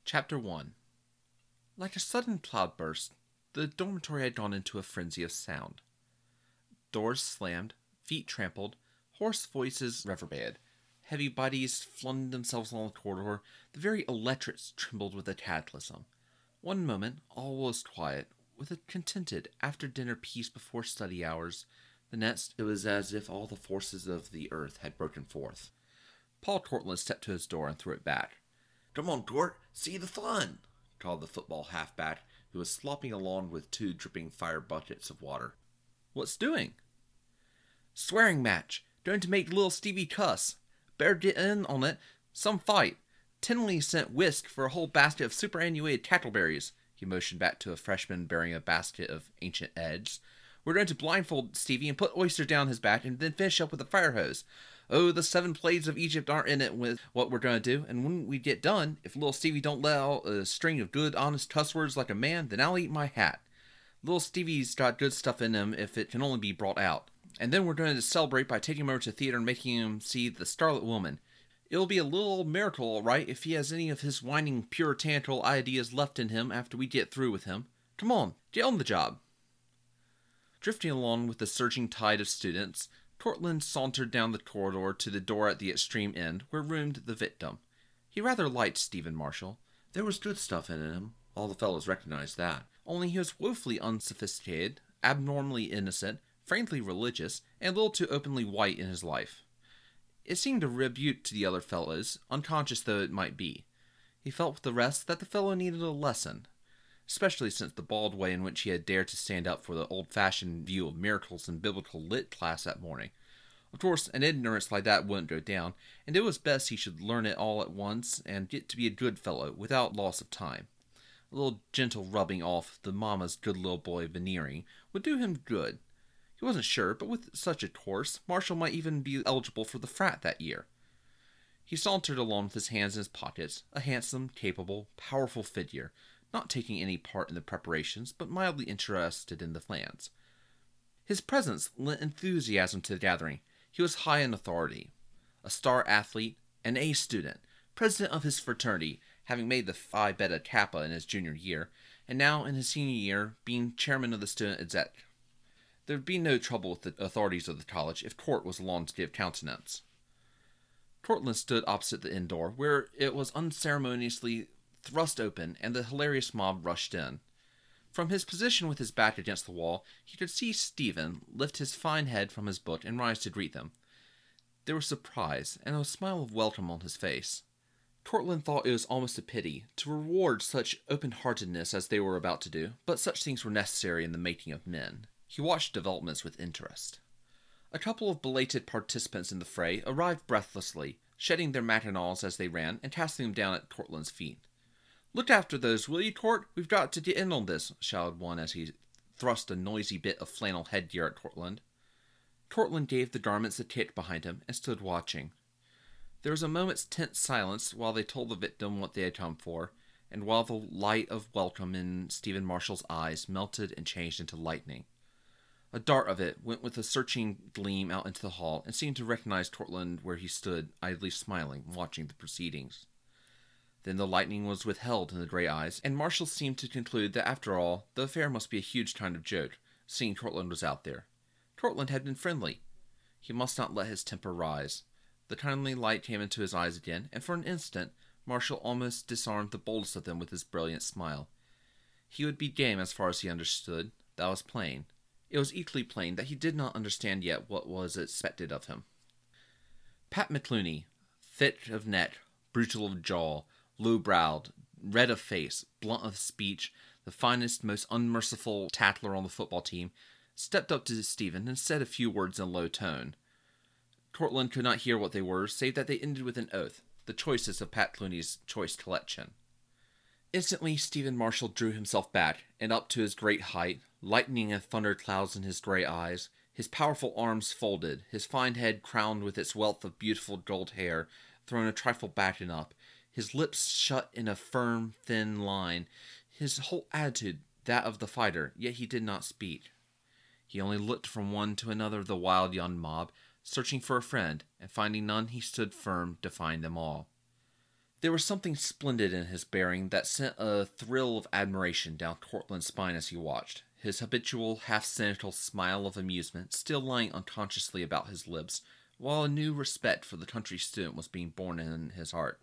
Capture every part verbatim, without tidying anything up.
Chapter one. Like a sudden cloudburst, the dormitory had gone into a frenzy of sound. Doors slammed, feet trampled, hoarse voices reverberated. Heavy bodies flung themselves along the corridor. The very electrics trembled with a cataclysm. One moment, all was quiet, with a contented after-dinner peace before study hours. The next, it was as if all the forces of the earth had broken forth. Paul Cortland stepped to his door and threw it back. "Come on, Cort, see the fun!" called the football halfback, who was slopping along with two dripping fire buckets of water. "What's doing?" "Swearing match. Going to make little Stevie cuss. Better get in on it. Some fight. Tinley sent Whisk for a whole basket of superannuated tackleberries." He motioned back to a freshman bearing a basket of ancient eggs. "We're going to blindfold Stevie and put oysters down his back and then finish up with a fire hose. Oh, the seven plagues of Egypt aren't in it with what we're going to do, and when we get done, if little Stevie don't let out a string of good, honest cuss words like a man, then I'll eat my hat. Little Stevie's got good stuff in him if it can only be brought out. And then we're going to celebrate by taking him over to the theater and making him see The Scarlet Woman. It'll be a little miracle, all right, if he has any of his whining puritanical ideas left in him after we get through with him. Come on, get on the job." Drifting along with the surging tide of students, Cortland sauntered down the corridor to the door at the extreme end, where roomed the victim. He rather liked Stephen Marshall. There was good stuff in him, all the fellows recognized that. Only he was woefully unsophisticated, abnormally innocent, frankly religious, and a little too openly white in his life. It seemed a rebuke to the other fellows, unconscious though it might be. He felt with the rest that the fellow needed a lesson, especially since the bald way in which he had dared to stand up for the old-fashioned view of miracles in biblical lit class that morning. Of course, an ignorance like that wouldn't go down, and it was best he should learn it all at once and get to be a good fellow without loss of time. A little gentle rubbing off the mama's good little boy veneering would do him good. He wasn't sure, but with such a course, Marshall might even be eligible for the frat that year. He sauntered along with his hands in his pockets, a handsome, capable, powerful figure, not taking any part in the preparations, but mildly interested in the plans. His presence lent enthusiasm to the gathering. He was high in authority. A star athlete, an A student, president of his fraternity, having made the Phi Beta Kappa in his junior year, and now in his senior year being chairman of the student exec. There would be no trouble with the authorities of the college if Cort was along to give countenance. Cortland stood opposite the inn door, where it was unceremoniously thrust open, and the hilarious mob rushed in. From his position with his back against the wall, he could see Stephen lift his fine head from his book and rise to greet them. There was surprise, and a smile of welcome on his face. Cortland thought it was almost a pity to reward such open-heartedness as they were about to do, but such things were necessary in the making of men. He watched developments with interest. A couple of belated participants in the fray arrived breathlessly, shedding their mackinaws as they ran and casting them down at Cortland's feet. "Look after those, will you, Cort? We've got to get in on this," shouted one as he thrust a noisy bit of flannel headgear at Cortland. Cortland gave the garments a kick behind him and stood watching. There was a moment's tense silence while they told the victim what they had come for, and while the light of welcome in Stephen Marshall's eyes melted and changed into lightning. A dart of it went with a searching gleam out into the hall and seemed to recognize Cortland where he stood, idly smiling, watching the proceedings. Then the lightning was withheld in the gray eyes, and Marshall seemed to conclude that after all, the affair must be a huge kind of joke, seeing Cortland was out there. Cortland had been friendly. He must not let his temper rise. The kindly light came into his eyes again, and for an instant, Marshall almost disarmed the boldest of them with his brilliant smile. He would be game as far as he understood, that was plain. It was equally plain that he did not understand yet what was expected of him. Pat McClooney, thick of neck, brutal of jaw, low-browed, red of face, blunt of speech, the finest, most unmerciful tackler on the football team, stepped up to Stephen and said a few words in a low tone. Cortland could not hear what they were, save that they ended with an oath, the choicest of Pat Clooney's choice collection. Instantly, Stephen Marshall drew himself back, and up to his great height, lightning and thunder clouds in his gray eyes, his powerful arms folded, his fine head crowned with its wealth of beautiful gold hair, thrown a trifle back and up, his lips shut in a firm, thin line, his whole attitude that of the fighter, yet he did not speak. He only looked from one to another of the wild young mob, searching for a friend, and finding none he stood firm, defying them all. There was something splendid in his bearing that sent a thrill of admiration down Cortland's spine as he watched, his habitual half-cynical smile of amusement still lying unconsciously about his lips, while a new respect for the country student was being born in his heart.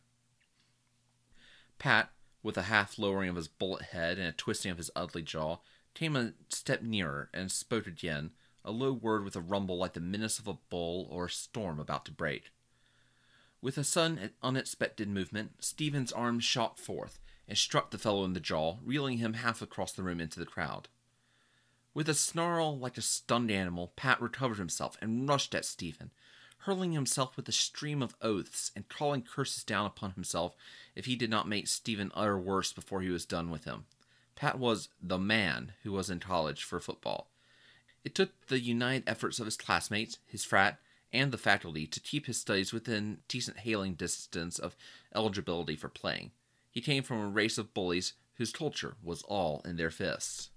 Pat, with a half-lowering of his bullet head and a twisting of his ugly jaw, came a step nearer and spoke again, a low word with a rumble like the menace of a bull or a storm about to break. With a sudden, unexpected movement, Stephen's arm shot forth and struck the fellow in the jaw, reeling him half across the room into the crowd. With a snarl like a stunned animal, Pat recovered himself and rushed at Stephen, hurling himself with a stream of oaths and calling curses down upon himself if he did not make Stephen utter worse before he was done with him. Pat was the man who was in college for football. It took the united efforts of his classmates, his frat, and the faculty to keep his studies within decent hailing distance of eligibility for playing. He came from a race of bullies whose culture was all in their fists.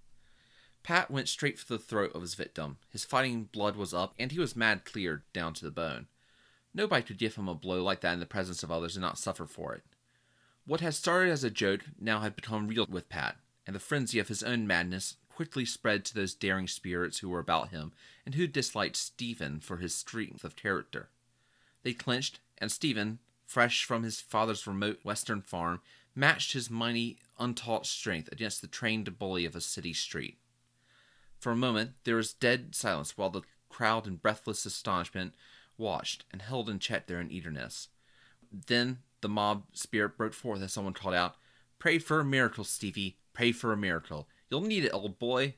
Pat went straight for the throat of his victim. His fighting blood was up, and he was mad clear down to the bone. Nobody could give him a blow like that in the presence of others and not suffer for it. What had started as a joke now had become real with Pat, and the frenzy of his own madness quickly spread to those daring spirits who were about him, and who disliked Stephen for his strength of character. They clinched, and Stephen, fresh from his father's remote western farm, matched his mighty, untaught strength against the trained bully of a city street. For a moment there was dead silence while the crowd in breathless astonishment watched and held in check their eagerness. Then the mob spirit broke forth as someone called out, "Pray for a miracle, Stevie, pray for a miracle. You'll need it, old boy."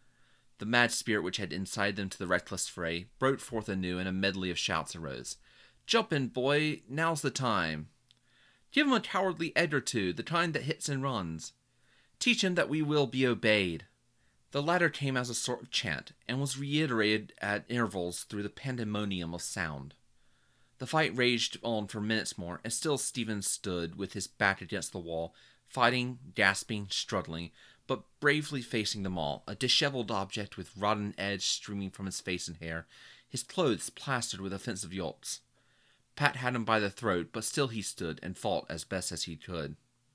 The mad spirit which had incited them to the reckless fray broke forth anew, and a medley of shouts arose. "Jump in, boy, now's the time." "Give him a cowardly egg or two, the kind that hits and runs." "Teach him that we will be obeyed." The latter came as a sort of chant, and was reiterated at intervals through the pandemonium of sound. The fight raged on for minutes more, and still Stephen stood with his back against the wall, fighting, gasping, struggling, but bravely facing them all, a disheveled object with rotten edge streaming from his face and hair, his clothes plastered with offensive yolks. Pat had him by the throat, but still he stood and fought as best as he could.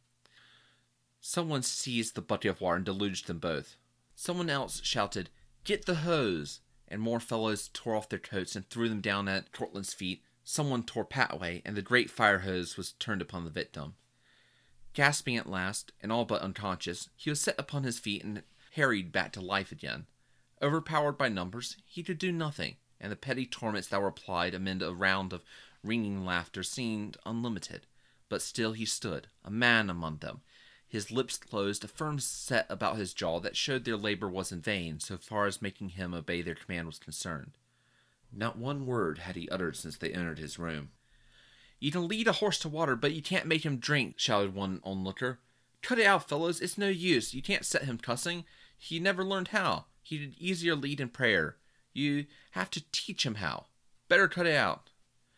Someone seized the bucket of water and deluged them both. Someone else shouted, "Get the hose!" and more fellows tore off their coats and threw them down at Cortland's feet. Someone tore Pat away, and the great fire hose was turned upon the victim. Gasping at last, and all but unconscious, he was set upon his feet and harried back to life again. Overpowered by numbers, he could do nothing, and the petty torments that were applied amid a round of ringing laughter seemed unlimited. But still he stood, a man among them, his lips closed, a firm set about his jaw that showed their labor was in vain, so far as making him obey their command was concerned. Not one word had he uttered since they entered his room. "You can lead a horse to water, but you can't make him drink," shouted one onlooker. "Cut it out, fellows, it's no use. You can't set him cussing. He never learned how. He'd easier lead in prayer. You have to teach him how. Better cut it out."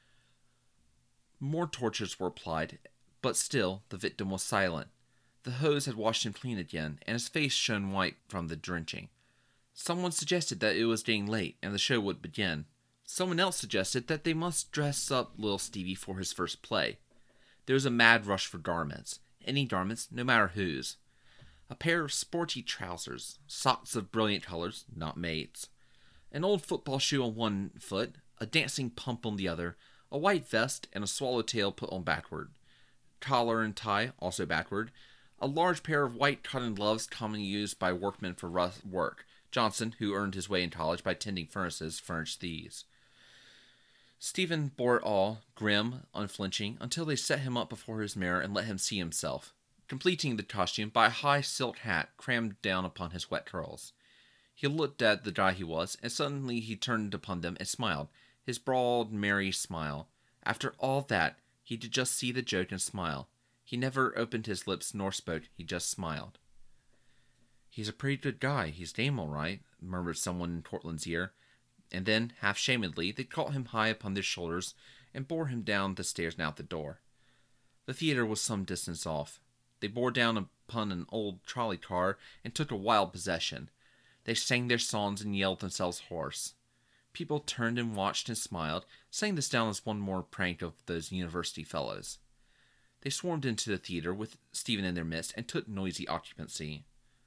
More tortures were applied, but still the victim was silent. The hose had washed him clean again, and his face shone white from the drenching. Someone suggested that it was getting late, and the show would begin. Someone else suggested that they must dress up little Stevie for his first play. There was a mad rush for garments, any garments, no matter whose. A pair of sporty trousers, socks of brilliant colors, not mates, an old football shoe on one foot, a dancing pump on the other, a white vest, and a swallowtail put on backward, collar and tie also backward, a large pair of white cotton gloves commonly used by workmen for rough work. Johnson, who earned his way in college by tending furnaces, furnished these. Stephen bore it all, grim, unflinching, until they set him up before his mirror and let him see himself, completing the costume by a high silk hat crammed down upon his wet curls. He looked at the guy he was, and suddenly he turned upon them and smiled, his broad, merry smile. After all that, he did just see the joke and smile. He never opened his lips nor spoke, he just smiled. "He's a pretty good guy, he's game all right," murmured someone in Cortland's ear, and then, half-shamedly, they caught him high upon their shoulders and bore him down the stairs and out the door. The theater was some distance off. They bore down upon an old trolley car and took a wild possession. They sang their songs and yelled themselves hoarse. People turned and watched and smiled, setting this down as one more prank of those university fellows. They swarmed into the theater with Stephen in their midst and took noisy occupancy.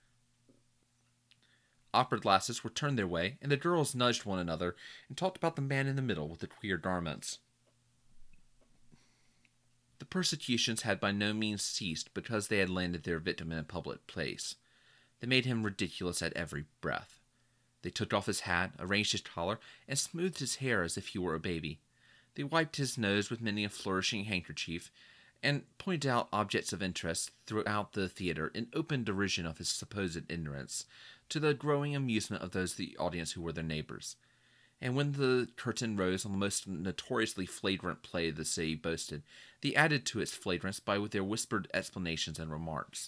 Opera glasses were turned their way, and the girls nudged one another and talked about the man in the middle with the queer garments. The persecutions had by no means ceased because they had landed their victim in a public place. They made him ridiculous at every breath. They took off his hat, arranged his collar, and smoothed his hair as if he were a baby. They wiped his nose with many a flourishing handkerchief, and pointed out objects of interest throughout the theater in open derision of his supposed ignorance, to the growing amusement of those of the audience who were their neighbors. And when the curtain rose on the most notoriously flagrant play the city boasted, they added to its flagrance by their whispered explanations and remarks.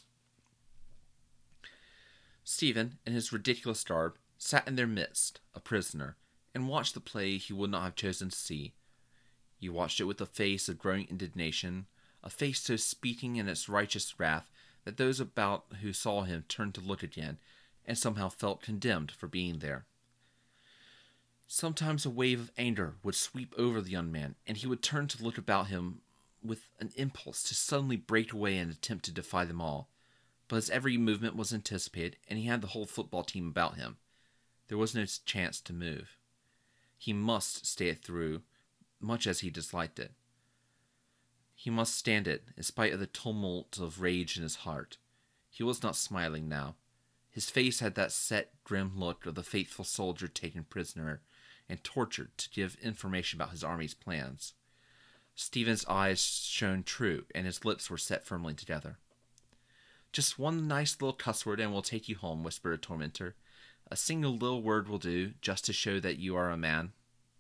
Stephen, in his ridiculous garb, sat in their midst, a prisoner, and watched the play he would not have chosen to see. He watched it with a face of growing indignation, a face so speaking in its righteous wrath that those about who saw him turned to look again, and somehow felt condemned for being there. Sometimes a wave of anger would sweep over the young man, and he would turn to look about him with an impulse to suddenly break away and attempt to defy them all. But his every movement was anticipated, and he had the whole football team about him. There was no chance to move. He must stay it through, much as he disliked it. He must stand it, in spite of the tumult of rage in his heart. He was not smiling now. His face had that set, grim look of the faithful soldier taken prisoner and tortured to give information about his army's plans. Stephen's eyes shone true, and his lips were set firmly together. "Just one nice little cuss word, and we'll take you home," whispered a tormentor. "A single little word will do, just to show that you are a man."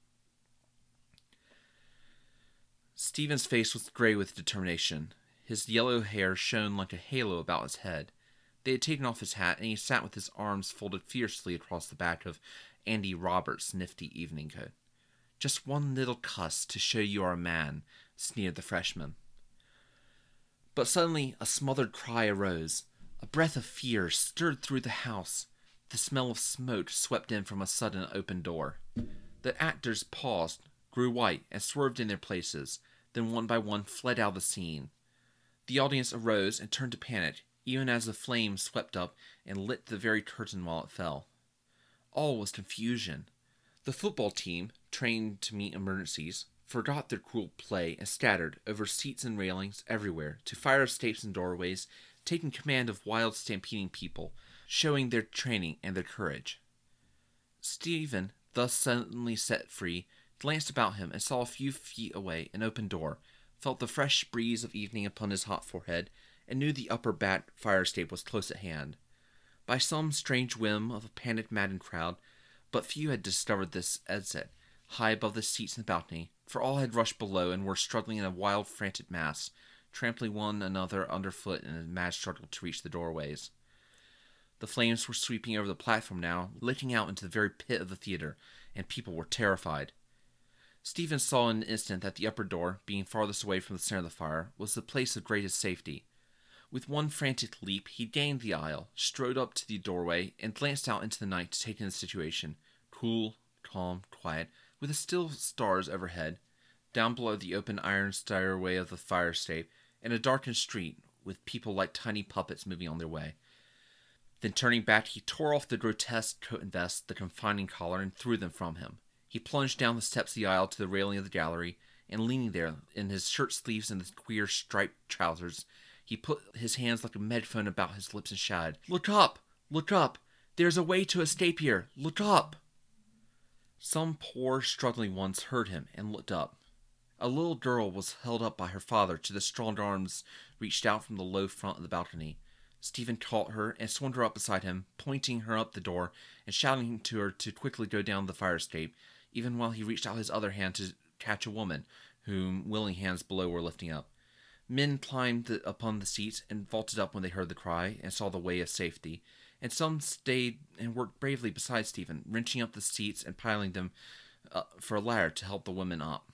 Stephen's face was gray with determination. His yellow hair shone like a halo about his head. They had taken off his hat, and he sat with his arms folded fiercely across the back of Andy Roberts' nifty evening coat. "Just one little cuss to show you are a man," sneered the freshman. But suddenly a smothered cry arose. A breath of fear stirred through the house. The smell of smoke swept in from a sudden open door. The actors paused, grew white, and swerved in their places, then one by one fled out of the scene. The audience arose and turned to panic, even as the flames swept up and lit the very curtain while it fell. All was confusion. The football team, trained to meet emergencies, forgot their cruel play and scattered over seats and railings everywhere to fire escapes and doorways, taking command of wild stampeding people, showing their training and their courage. Stephen, thus suddenly set free, glanced about him and saw a few feet away an open door, felt the fresh breeze of evening upon his hot forehead, and knew the upper back fire escape was close at hand. By some strange whim of a panic-maddened crowd, but few had discovered this exit, high above the seats in the balcony, for all had rushed below and were struggling in a wild, frantic mass, trampling one another underfoot in a mad struggle to reach the doorways. The flames were sweeping over the platform now, licking out into the very pit of the theater, and people were terrified. Stephen saw in an instant that the upper door, being farthest away from the center of the fire, was the place of greatest safety. With one frantic leap, he gained the aisle, strode up to the doorway, and glanced out into the night to take in the situation, cool, calm, quiet, with the still stars overhead, down below the open iron stairway of the fire escape, and a darkened street, with people like tiny puppets moving on their way. Then turning back, he tore off the grotesque coat and vest, the confining collar, and threw them from him. He plunged down the steps of the aisle to the railing of the gallery, and leaning there, in his shirt sleeves and the queer striped trousers, he put his hands like a megaphone about his lips and shouted, "Look up! Look up! There's a way to escape here! Look up!" Some poor struggling ones heard him and looked up. A little girl was held up by her father to the strong arms reached out from the low front of the balcony. Stephen caught her and swung her up beside him, pointing her up the door and shouting to her to quickly go down the fire escape, even while he reached out his other hand to catch a woman, whom willing hands below were lifting up. Men climbed upon the seats and vaulted up when they heard the cry and saw the way of safety, and some stayed and worked bravely beside Stephen, wrenching up the seats and piling them uh, for a ladder to help the women up.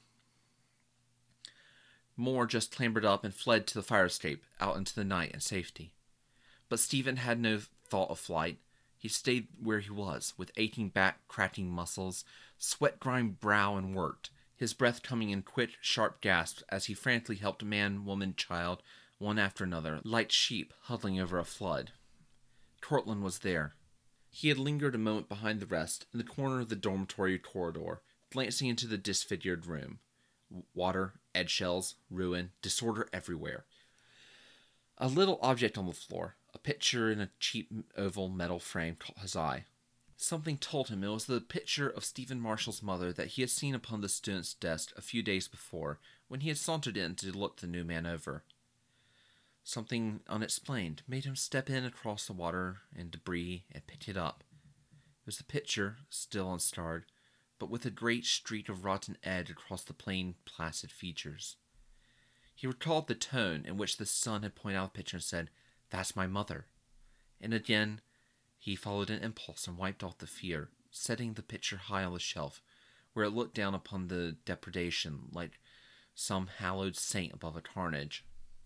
More just clambered up and fled to the fire escape, out into the night and safety. But Stephen had no thought of flight. He stayed where he was, with aching back, cracking muscles, sweat-grimed brow, and worked, his breath coming in quick, sharp gasps as he frantically helped man, woman, child, one after another, like sheep huddling over a flood. Cortland was there. He had lingered a moment behind the rest, in the corner of the dormitory corridor, glancing into the disfigured room. Water, eggshells, ruin, disorder everywhere. A little object on the floor, a picture in a cheap oval metal frame, caught his eye. Something told him it was the picture of Stephen Marshall's mother that he had seen upon the student's desk a few days before, when he had sauntered in to look the new man over. Something unexplained made him step in across the water and debris and pick it up. It was the picture, still unstarred, but with a great streak of rotten edge across the plain, placid features. He recalled the tone in which the son had pointed out the picture and said, "That's my mother." And again, he followed an impulse and wiped off the fear, setting the picture high on the shelf, where it looked down upon the depredation like some hallowed saint above a carnage.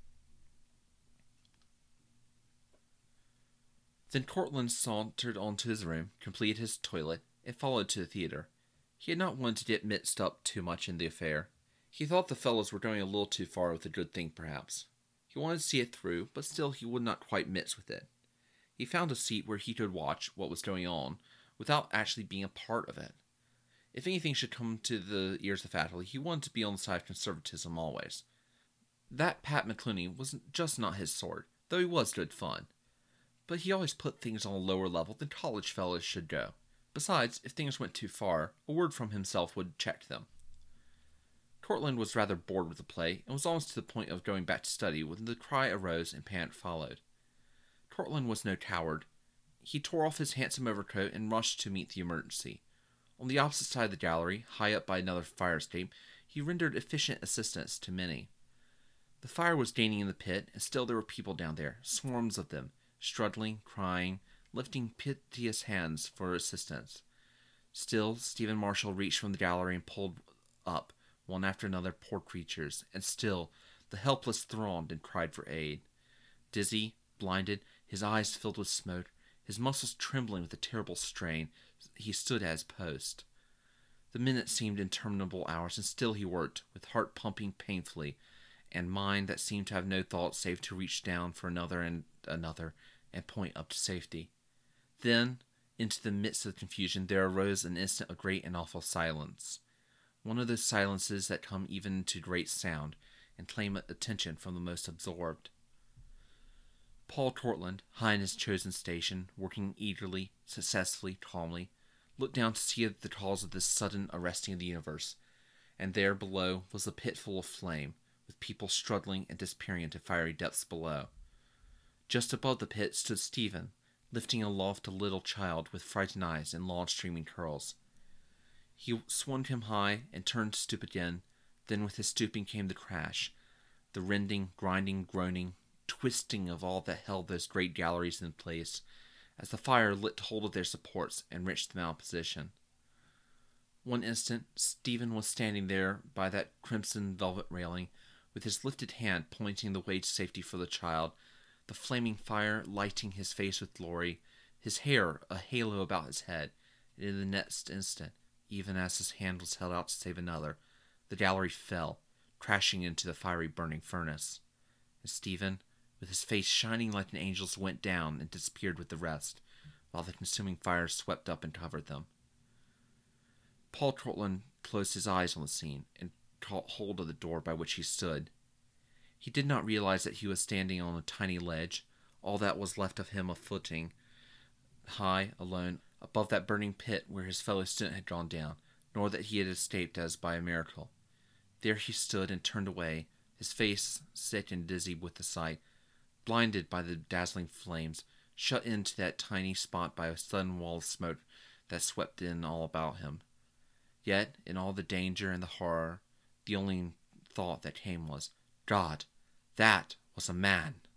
Then Cortland sauntered on to his room, completed his toilet, and followed to the theater. He had not wanted to get mixed up too much in the affair. He thought the fellows were going a little too far with a good thing, perhaps. He wanted to see it through, but still he would not quite mix with it. He found a seat where he could watch what was going on, without actually being a part of it. If anything should come to the ears of the faculty, he wanted to be on the side of conservatism always. That Pat McClooney was just not his sort, though he was good fun. But he always put things on a lower level than college fellows should go. Besides, if things went too far, a word from himself would check them. Cortland was rather bored with the play, and was almost to the point of going back to study when the cry arose and panic followed. Cortland was no coward. He tore off his handsome overcoat and rushed to meet the emergency. On the opposite side of the gallery, high up by another fire escape, he rendered efficient assistance to many. The fire was gaining in the pit, and still there were people down there, swarms of them, struggling, crying, lifting piteous hands for assistance. Still, Stephen Marshall reached from the gallery and pulled up, one after another, poor creatures, and still the helpless thronged and cried for aid. Dizzy, blinded, his eyes filled with smoke, his muscles trembling with a terrible strain, he stood at his post. The minutes seemed interminable hours, and still he worked, with heart pumping painfully, and mind that seemed to have no thought save to reach down for another and another, and point up to safety. Then, into the midst of the confusion, there arose an instant of great and awful silence. One of those silences that come even to great sound, and claim attention from the most absorbed. Paul Cortland, high in his chosen station, working eagerly, successfully, calmly, looked down to see the cause of this sudden arresting of the universe, and there below was a pit full of flame, with people struggling and disappearing into fiery depths below. Just above the pit stood Stephen, lifting aloft a little child with frightened eyes and long streaming curls. He swung him high and turned to stoop again. Then with his stooping came the crash, the rending, grinding, groaning, twisting of all that held those great galleries in place, as the fire lit hold of their supports and wrenched them out of position. One instant, Stephen was standing there by that crimson velvet railing, with his lifted hand pointing the way to safety for the child, the flaming fire lighting his face with glory, his hair a halo about his head, and in the next instant, even as his hand was held out to save another, the gallery fell, crashing into the fiery burning furnace. And Stephen, with his face shining like an angel's, went down and disappeared with the rest, while the consuming fire swept up and covered them. Paul Cortland closed his eyes on the scene, and caught hold of the door by which he stood. He did not realize that he was standing on a tiny ledge, all that was left of him a footing, high, alone, above that burning pit where his fellow student had gone down, nor that he had escaped as by a miracle. There he stood and turned away, his face sick and dizzy with the sight, blinded by the dazzling flames, shut into that tiny spot by a sudden wall of smoke that swept in all about him. Yet, in all the danger and the horror, the only thought that came was, God, that was a man!